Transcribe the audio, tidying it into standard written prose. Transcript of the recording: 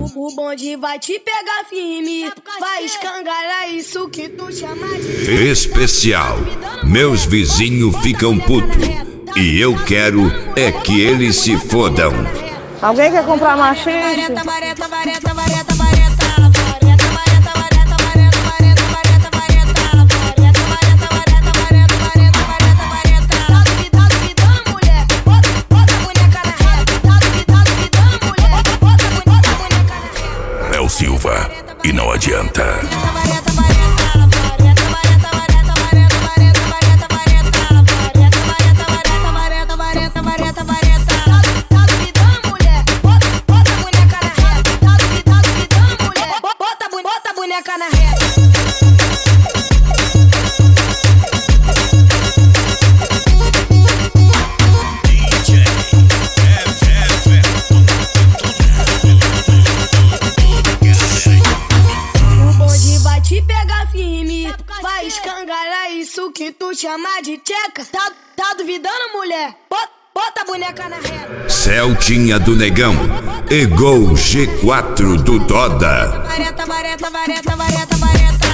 O bonde vai te pegar firme, vai escangalhar isso que tu chama de especial. Meus vizinhos ficam putos e eu quero é que eles se fodam. Alguém quer comprar machiste? É o Silva e não adianta. Bota a boneca na reta. O bonde vai te pegar firme, vai escangalhar isso que tu chama de tcheca. Tá duvidando, mulher? Bota a boneca na reta. Celtinha do Negão e Gol G4 do Doda. Vareta, vareta, vareta, vareta, vareta.